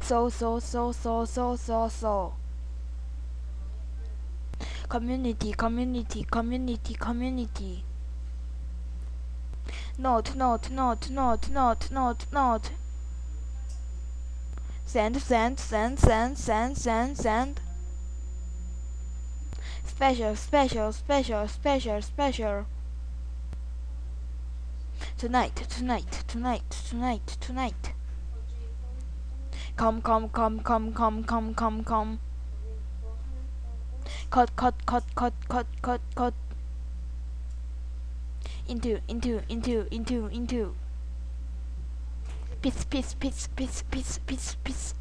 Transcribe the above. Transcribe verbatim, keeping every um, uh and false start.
So so so so so so so. Community, community, community, community. Note, note, note, note, note, note, note. Send, send, send, send, send, send, send. Special, special, special, special, special. Tonight, tonight, tonight, tonight, tonight. Come, come, come, come, come, come, come, come. Cut, cut, cut, cut, cut, cut, cut. Into, into, into, into, into. Piss, piss, piss, piss, piss, piss, piss.